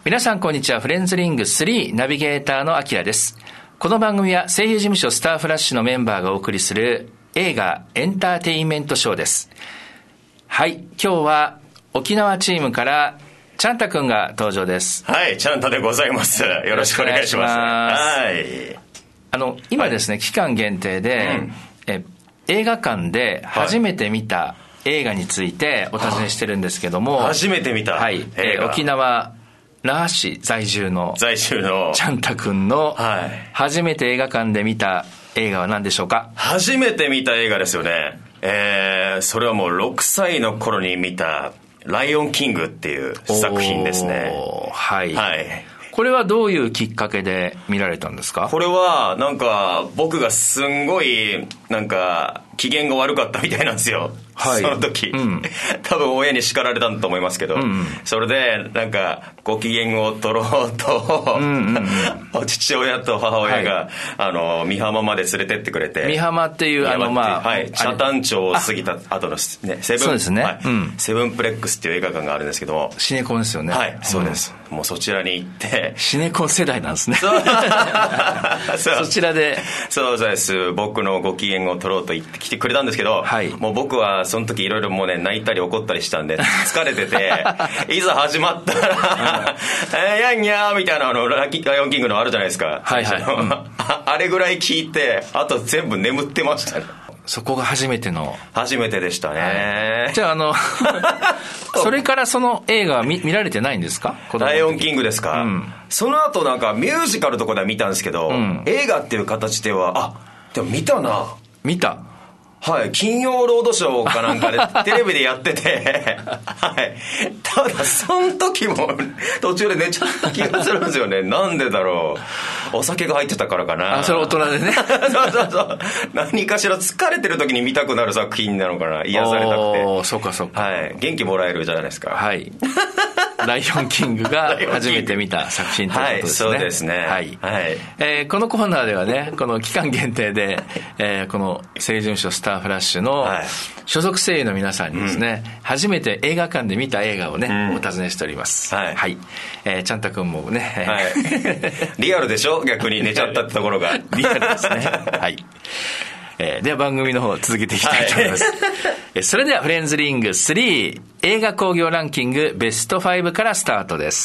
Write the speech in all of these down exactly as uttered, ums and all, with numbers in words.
皆さんこんにちは。フレンズリングスリーナビゲーターのアキラです。この番組は声優事務所スターフラッシュのメンバーがお送りする映画エンターテインメントショーです。はい、今日は沖縄チームからチャンタくんが登場です。 はい、チャンタでございます。よろしくお願いします。はい。 あの今ですね、はい、期間限定で、うん、え映画館で初めて見た映画についてお尋ねしてるんですけども、 初めて見た、 はい、えー、沖縄那覇市在住の在住のチャンタ君の初めて映画館で見た映画は何でしょうか？ 初めて見た映画ですよね。えー、それはもうろくさいの頃に見たライオンキングっていう作品ですね。 はい、 はい、 これはどういうきっかけで見られたんですか？ これはなんか僕がすんごいなんか機嫌が悪かったみたいなんですよ、はい、その時、うん、多分親に叱られたんだと思いますけど、うんうん、それでなんかご機嫌を取ろうと、うんうんうん、父親と母親が、はい、あの美浜まで連れてってくれて、 美浜っていうあのまあ、 はい、北谷町を過ぎた後の、ね、セブン、 そうですね、 はい、うん、セブンプレックスっていう映画館があるんですけども、 シネコンですよね。 はい、そうです、うん、もうそちらに行ってシネコン世代なんですね。そうそちらでそうです。僕のご機嫌を取ろうと言って来てくれたんですけど、はい、もう僕はその時いろいろもうね泣いたり怒ったりしたんで疲れてていざ始まったらえー、やんにゃーみたいなあのライオンキングのあるじゃないですか、はいはい、うん、あ, あれぐらい聞いてあと全部眠ってましたね。 そこが初めての初めてでしたね、 はい、じゃああのそれからその映画は 見, 見られてないんですか？ ライオンキングですか、うん、その後なんかミュージカルとかでは見たんですけど、うん、映画っていう形ではあでも見たな見たはい、金曜ロードショーかなんかでテレビでやってて、はい、ただその時も途中で寝ちゃった気がするんですよね。なんでだろう、お酒が入ってたからかな。 あ、それ大人でねそうそうそう、何かしら疲れてる時に見たくなる作品なのかな、癒されたくて。 おー、そうかそうか、 はい、元気もらえるじゃないですか。 はいライオンキングが初めて見た作品ということですね。はい、そうですね、 はいはい、 えー、このコーナーではね、この期間限定で、えー、この声優事務所スターフラッシュの所属声優の皆さんにですね、うん、初めて映画館で見た映画をね、うん、お尋ねしております。はい、はい、えー、ちゃんたくんもね、はい、 リアルでしょ、逆に寝ちゃったってところがリアルですね。はい、えー、では番組の方続けていきたいと思います、はい、それではフレンズリングスリー映画興行ランキングベストファイブからスタートです。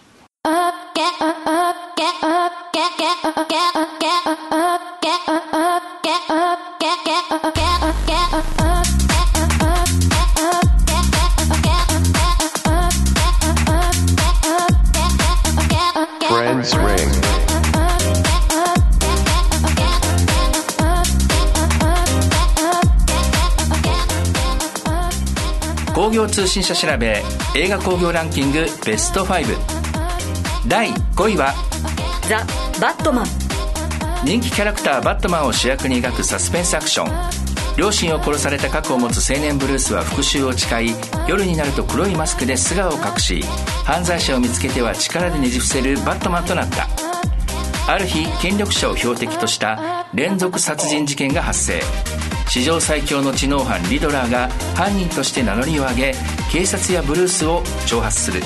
興行通信社調べ映画興行ランキングベストファイブ。だいごいはザ・バットマン。 人気キャラクターバットマンを主役に描くサスペンスアクション。両親を殺された過去を持つ青年ブルースは復讐を誓い、夜になると黒いマスクで素顔を隠し、犯罪者を見つけては力でねじ伏せるバットマンとなった。ある日権力者を標的とした連続殺人事件が発生。史上最強の知能犯リドラーが犯人として名乗りを上げ、警察やブルースを挑発する。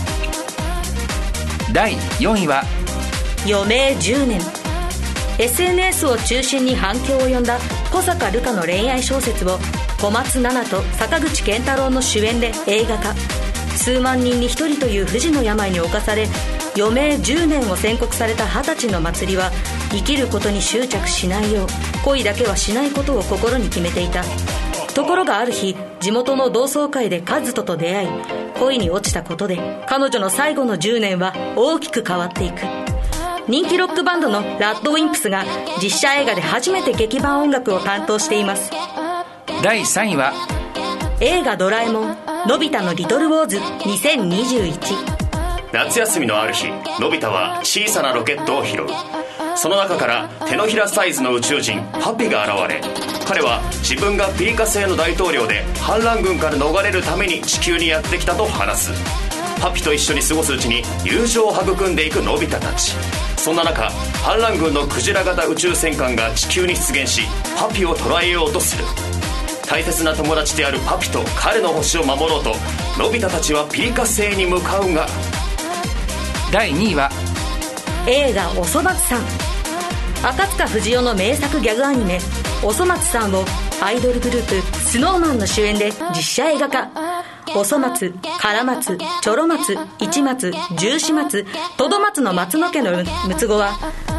だいよんいは余命じゅうねん。 エスエヌエス を中心に反響を呼んだ小坂瑠夏の恋愛小説を小松菜奈と坂口健太郎の主演で映画化。数万人に一人という不治の病に侵され余命じゅうねんを宣告された二十歳の祭りは、生きることに執着しないよう恋だけはしないことを心に決めていた。ところがある日、地元の同窓会でカズトと出会い、恋に落ちたことで彼女の最後のじゅうねんは大きく変わっていく。人気ロックバンドのラッドウィンプスが実写映画で初めて劇版音楽を担当しています。 だいさんいは映画ドラえもんのび太のリトルウォーズにせんにじゅういち。 夏休みのある日、のび太は小さなロケットを拾う。その中から手のひらサイズの宇宙人ハピが現れ、彼は自分がピリカ星の大統領で反乱軍から逃れるために地球にやってきたと話す。ハピと一緒に過ごすうちに友情を育んでいくのび太たち。そんな中、反乱軍のクジラ型宇宙戦艦が地球に出現し、ハピを捕らえようとする。大切な友達であるパピと彼の星を守ろうとのび太たちはピリカ星に向かうが、 だいにいは映画おそ松さん。赤塚不二夫の名作ギャグアニメおそ松さんをアイドルグループスノーマンの主演で実写映画化。おそ松、から松、ちょろ松、市松、十四松、とど松の松野家の六つ子は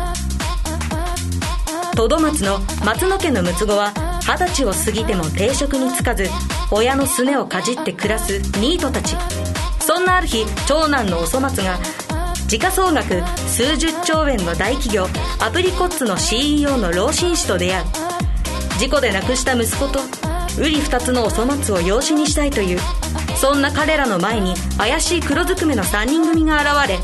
とど松の松野家の六つ子は二十歳を過ぎても定職に就かず親のすねをかじって暮らすニートたち。そんなある日、長男のおそ松が時価総額数十兆円の大企業アプリコッツの シーイーオー の老紳士と出会う。事故で亡くした息子と瓜二つのおそ松を養子にしたいという、そんな彼らの前に怪しい黒ずくめのさんにん組が現れ、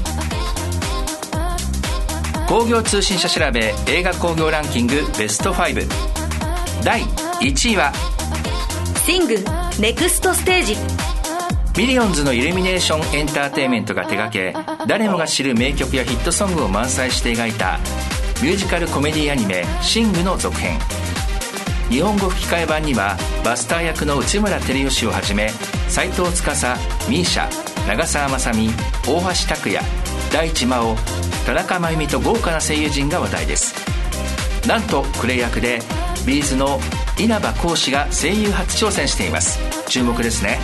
興行通信社調べ映画興行ランキングベストファイブ。だいいちいはシングネクストステージ。 ミリオンズのイルミネーションエンターテインメントが手掛け、誰もが知る名曲やヒットソングを満載して描いたミュージカルコメディアニメシングの続編。日本語吹き替え版にはバスター役の内村光良をはじめ斉藤司、ミーシャ、長澤まさみ、大橋拓也、大地真央、田中真由美と豪華な声優陣が話題です。なんとクレイ役でビーズの稲葉浩志が声優初挑戦しています。注目ですね。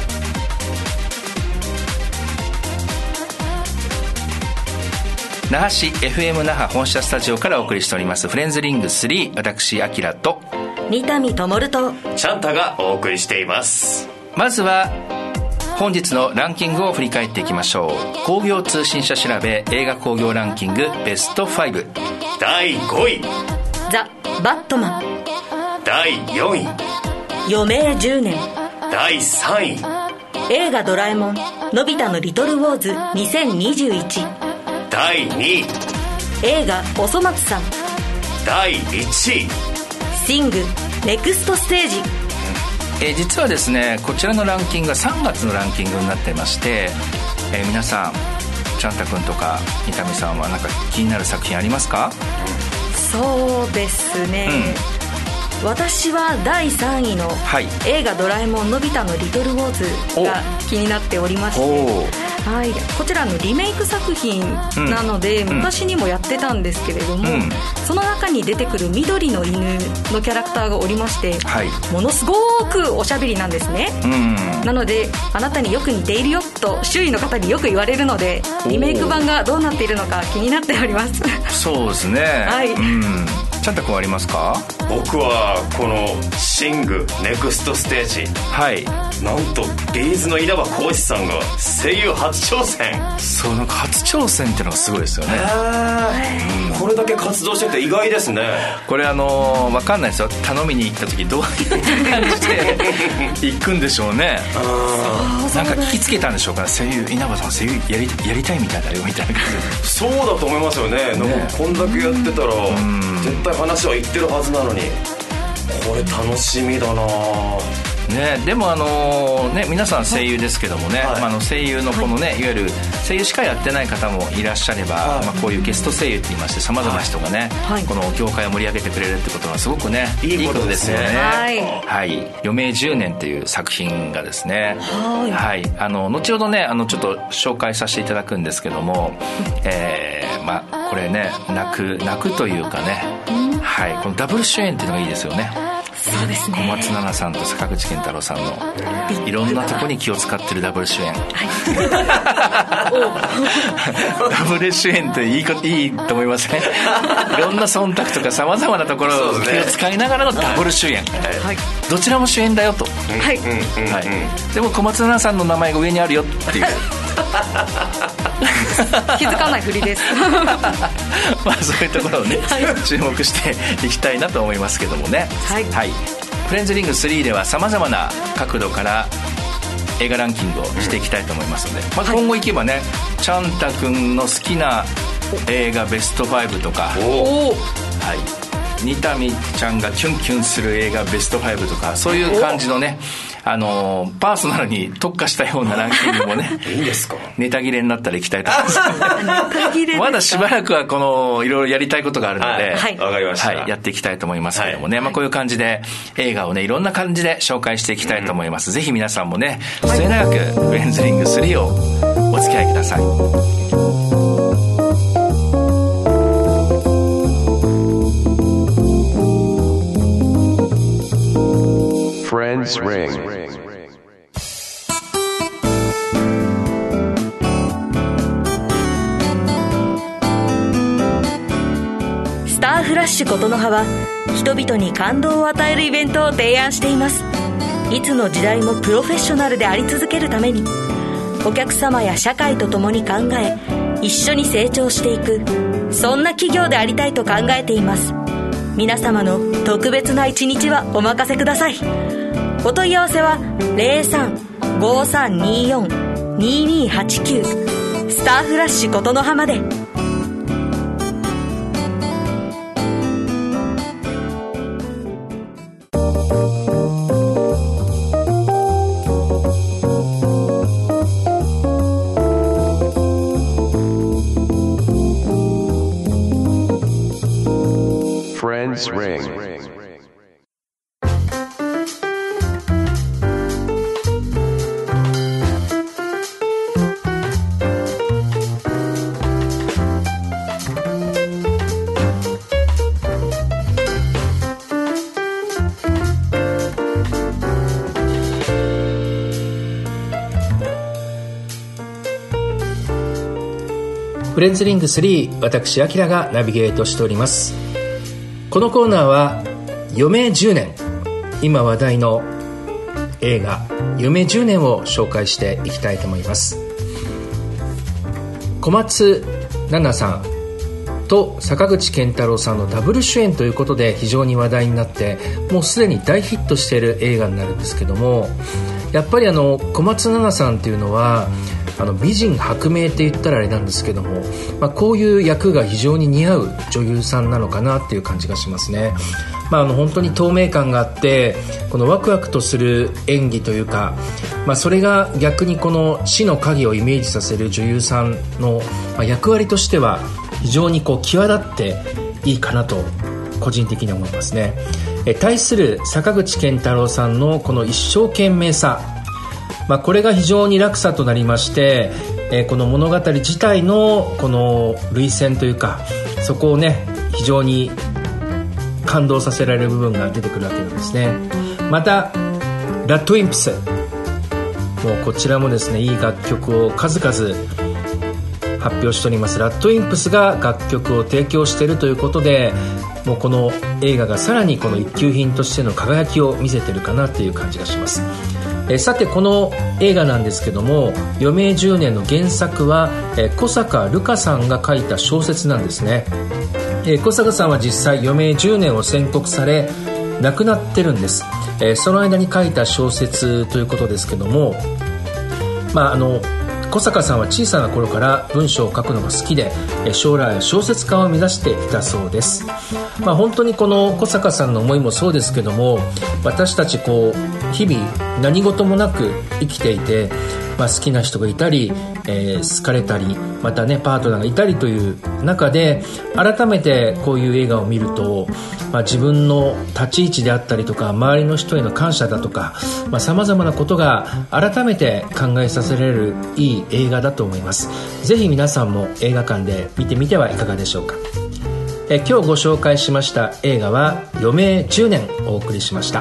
那覇市 エフエム 那覇本社スタジオからお送りしておりますフレンズリングスリー、私アキラと三谷智とチャンタがお送りしています。 まずは本日のランキングを振り返っていきましょう。興行通信社調べ映画興行ランキングベストファイブ。 だいごいザ・バットマン。 だいよんい余命じゅうねん。 だいさんい映画ドラえもんのび太のリトルウォーズにせんにじゅういち。 だいにい映画おそ松さん。 だいいちいシングネクストステージ。 えー、実はですねこちらのランキングがさんがつのランキングになってまして、えー、皆さんちゃんたくんとか三上さんは何か気になる作品ありますか？ そうですね、うん、私はだいさんいの、はい、映画ドラえもんのび太のリトルウォーズが気になっておりまして、はい、こちらのリメイク作品なので、うん、昔にもやってたんですけれども、うん、その中に出てくる緑の犬のキャラクターがおりまして、はい、ものすごくおしゃべりなんですね、うん、なのであなたによく似ているよと周囲の方によく言われるのでリメイク版がどうなっているのか気になっております。 そうですね、はい、うん、ちゃんたくんありますか？ 僕はこのシングネクストステージ、はい、なんとビーズの稲葉浩志さんが声優初挑戦。 そう、なんか初挑戦っていうのがすごいですよね、 うん、これだけ活動してて意外ですね。 これあのー、分かんないですよ、頼みに行った時どういう感じで行くんでしょうね。あ、なんか聞きつけたんでしょうか、声優稲葉さん声優やり、やりたいみたいだよみたいな感じ。 そうだと思いますよね。なんかこんだけやってたら、うん、絶対話は言ってるはずなのに、これ楽しみだなね。でもあのね、皆さん声優ですけどもね、はい、まあ、あの声優のこのね、はい、いわゆる声優しかやってない方もいらっしゃれば、はい、まあ、こういうゲスト声優って言いましてさまざまな人がね、はい、この業界を盛り上げてくれるってことはすごくね、いいことですよね。はい、はい、余命じゅうねんっていう作品がですね、はい、はい、あの後ほどね、あのちょっと紹介させていただくんですけども、えー、まあこれね、泣く泣くというかね、はい、このダブル主演っていうのがいいですよね。 そうですね、 小松菜奈さんと坂口健太郎さんのいろんなとこに気を使ってるダブル主演、はい、ダブル主演っていい, いいと思いますね。いろんな忖度とかさまざまなところを気を使いながらのダブル主演、はい、どちらも主演だよと、はい、はい、でも小松菜奈さんの名前が上にあるよっていう気づかないふりです。 まあそういうところをね、はい、注目していきたいなと思いますけどもね、はい、はい、フレンズリングスリーではさまざまな角度から映画ランキングをしていきたいと思いますので、まあ、今後いけばね、ちゃんたくんの好きな映画ベストファイブとか、はい、二谷ちゃんがキュンキュンする映画ベストファイブとか、そういう感じのね、あのー、パーソナルに特化したようなランキングもねいいんですか、 ネタ切れになったらいきたいと思いますまだしばらくはこのいろいろやりたいことがあるので、 はい、わかりました、 はい、やっていきたいと思いますけどもね、 はい、 まあ、こういう感じで映画をね、いろんな感じで紹介していきたいと思います、うん、ぜひ皆さんもね、末永くフレンズリングスリーをお付き合いください。 Friends Ring。 スターフラッシュ琴の葉は人々に感動を与えるイベントを提案しています。いつの時代もプロフェッショナルであり続けるために、お客様や社会と共に考え、一緒に成長していく、そんな企業でありたいと考えています。皆様の特別な一日はお任せください。お問い合わせは ゼロさん ごーさんにーよん にーにーはちきゅう スターフラッシュ琴の葉まで。 Friends Ring。 フレンズリングスリー、私アキラがナビゲートしております。このコーナーは余命じゅうねん、今話題の映画余命じゅうねんを紹介していきたいと思います。小松菜奈さんと坂口健太郎さんのダブル主演ということで非常に話題になって、もうすでに大ヒットしている映画になるんですけども、やっぱりあの小松菜奈さんっていうのはあの美人薄命って言ったらあれなんですけども、まあ、こういう役が非常に似合う女優さんなのかなっていう感じがしますね。まあ、あの本当に透明感があって、このワクワクとする演技というか、まあ、それが逆にこの死の影をイメージさせる女優さんの役割としては非常にこう際立っていいかなと個人的に思いますね。え対する坂口健太郎さんのこの一生懸命さ、まあ、これが非常に落差となりまして、えー、この物語自体のこの涙腺というか、そこをね非常に感動させられる部分が出てくるわけなんですね。またラッドウィンプス、もうこちらもですねいい楽曲を数々発表しております。ラッドウィンプスが楽曲を提供しているということで、もうこの映画がさらにこの一級品としての輝きを見せているかなという感じがします。えさてこの映画なんですけども、余命じゅうねんの原作は、え小坂瑠夏さんが書いた小説なんですね。え小坂さんは実際余命じゅうねんを宣告され亡くなってるんです。えその間に書いた小説ということですけども、まああの小坂さんは小さな頃から文章を書くのが好きで、将来小説家を目指していたそうです。まあ、本当にこの小坂さんの思いもそうですけども、私たちこう日々何事もなく生きていて、まあ、好きな人がいたり、えー、好かれたり、またねパートナーがいたりという中で、改めてこういう映画を見ると、まあ、自分の立ち位置であったりとか、周りの人への感謝だとか、さまざ、まなことが改めて考えさせられるいい映画だと思います。ぜひ皆さんも映画館で見てみてはいかがでしょうか。え今日ご紹介しました映画は余命じゅうねんお送りしました。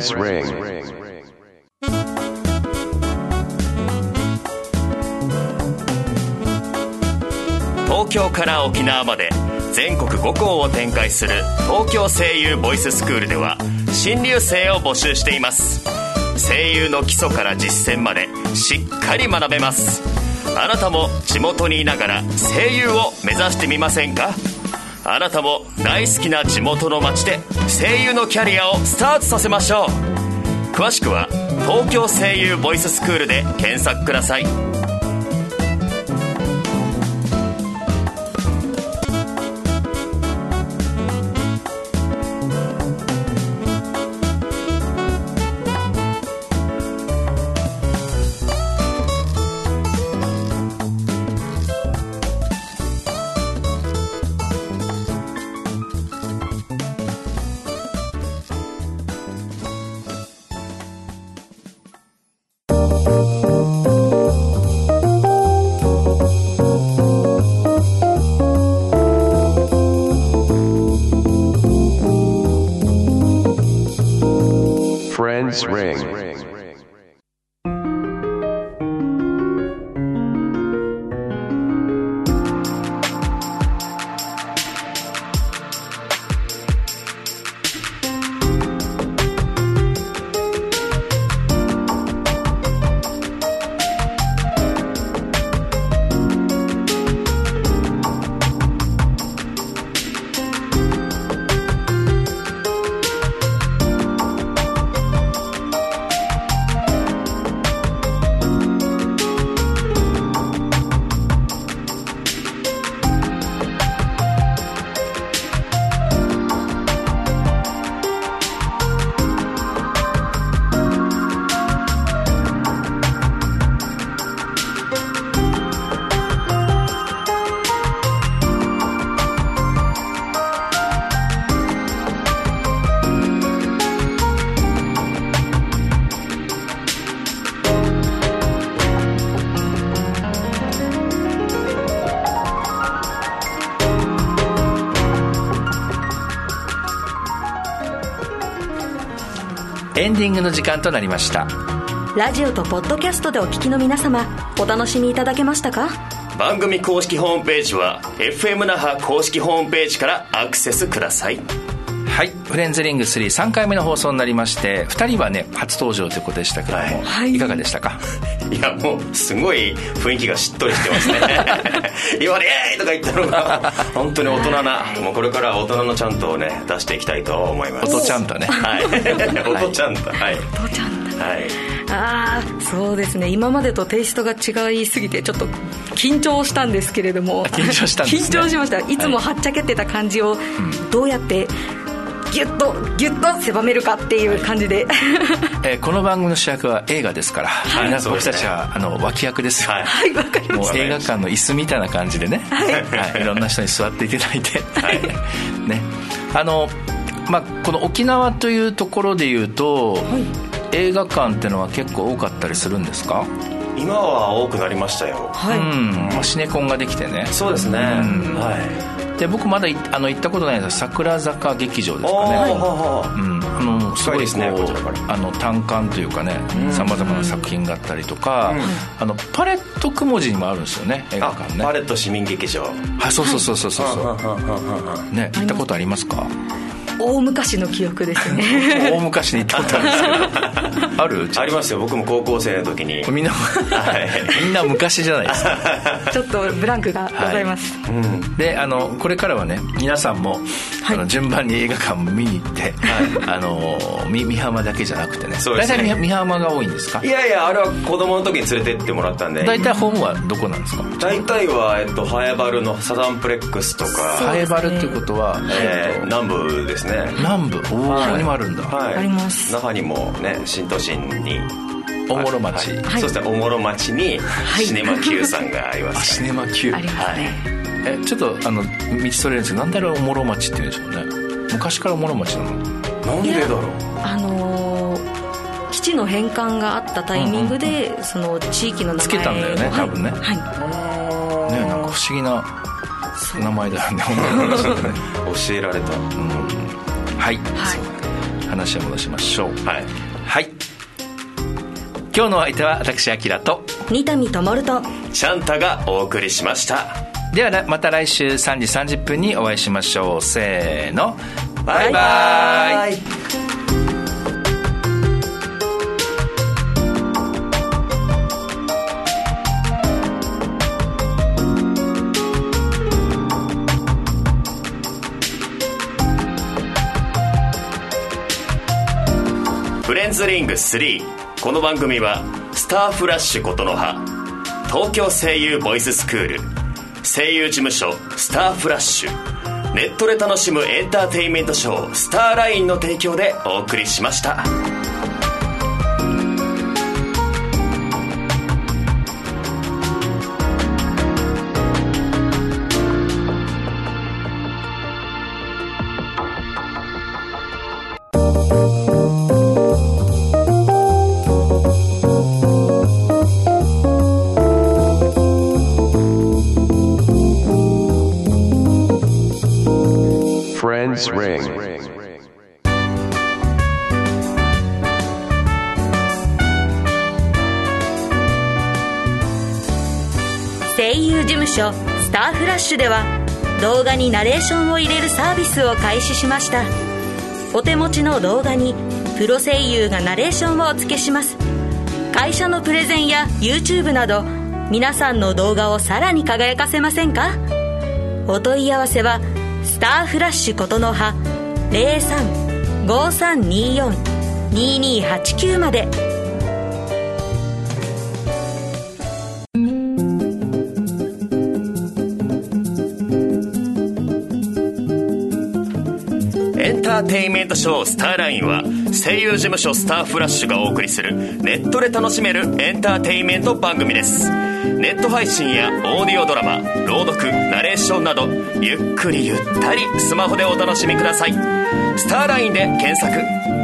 Friends Ring. 東京から沖縄まで全国ご校を展開する東京声優ボイススクールでは新入生を募集しています。声優の基礎から実践までしっかり学べます。あなたも地元にいながら声優を目指してみませんか？あなたも大好きな地元の街で声優のキャリアをスタートさせましょう。詳しくは東京声優ボイススクールで検索ください。 Friends Ring. エンディングの時間となりました。 ラジオとポッドキャストでお聞きの皆様、お楽しみいただけましたか？ 番組公式ホームページは エフエム 那覇公式ホームページからアクセスください。 はい、フレンズリングスリーさんかいめの放送になりまして、ふたりはね初登場ということでしたけども、はい、いかがでしたか？ いやもうすごい雰囲気がしっとりしてますね今ねえーとか言ったのが本当に大人な、もうこれから大人のちゃんとをね出していきたいと思います。 音ちゃんとね、 はい音ちゃんと、はい音ちゃんと、 はい、 ああそうですね、今までとテイストが違いすぎてちょっと緊張したんですけれども緊張したんですね。 緊張しました。いつもはっちゃけてた感じをどうやってギュッとギュッと狭めるかっていう感じで、 えー、この番組の主役は映画ですから、はい、皆さん僕たちはあの脇役ですよ。 はい、わかりました。 もう映画館の椅子みたいな感じでね、はいはい、いろんな人に座っていただいて、はいね、あのまあ、この沖縄というところでいうと、はい、映画館ってのは結構多かったりするんですか？ 今は多くなりましたよ。 はい、うんまあ、シネコンができてね。 そうですね、うんはい、 で僕まだあの行ったことないんですが、桜坂劇場ですかね、はいうん、あのすごいこう、ね、あの単館というかねさまざまな作品があったりとか、うん、あのパレットくもじにもあるんですよね、映画館ね。 パレット市民劇場、 はい、そうそうそうそうそう、はい、ね、行ったことありますか？ 大昔の記憶ですね大昔に行ったことあるんですけどある？ ありますよ。僕も高校生の時にみんな、はい、みんな昔じゃないですかちょっとブランクがございます、 はいうん、であのこれからはね皆さんも、はい、あの順番に映画館見に行って、はい、あの美浜だけじゃなくてね、大体美浜が多いんですか？ いやいや、あれは子供の時に連れてってもらったんで。 大体ホームはどこなんですか？ 大体は、えっと、ハエバルのサザンプレックスとか。 ハエバルっていうことは、 えー、南部ですね。 南部、おお、ここにもあるんだ。 はい、あります。 那覇にもね、新都心におもろ町、 はいはい、そうですね、おもろ町にシネマ Q さんがあります、ね、 シネマ Q ありますね、 はい、えちょっとあの道それるんですけど、なんであれおもろ町って言うんでしょうね。昔からおもろ町なの？ なんでだろう。 あのー、基地の返還があったタイミングで、うんうん、その地域の名前をつけたんだよね、多分ね、はいはい、 ね、なんか不思議な名前だよね教えられた、うん、 はい、はい、 話を戻しましょう。 はい、 はい、今日の相手は私アキラと二谷友とシャンタがお送りしました。 ではまた来週さんじさんじゅっぷんにお会いしましょう。せーの、バイバイ。 フレンズリングスリー。この番組はスターフラッシュことの葉、東京声優ボイススクール、声優事務所スターフラッシュ、ネットで楽しむエンターテインメントショースターラインの提供でお送りしました。 Friends Ring。 声優事務所スターフラッシュでは動画にナレーションを入れるサービスを開始しました。お手持ちの動画にプロ声優がナレーションをお付けします。会社のプレゼンや YouTube など皆さんの動画をさらに輝かせませんか？お問い合わせはスターフラッシュことの葉 ゼロさん ごさんによん ににはちきゅう まで。 エンターテインメントショースターラインは声優事務所スターフラッシュがお送りするネットで楽しめるエンターテインメント番組です。ネット配信やオーディオドラマ、朗読、ナレーションなどゆっくりゆったりスマホでお楽しみください。スターラインで検索。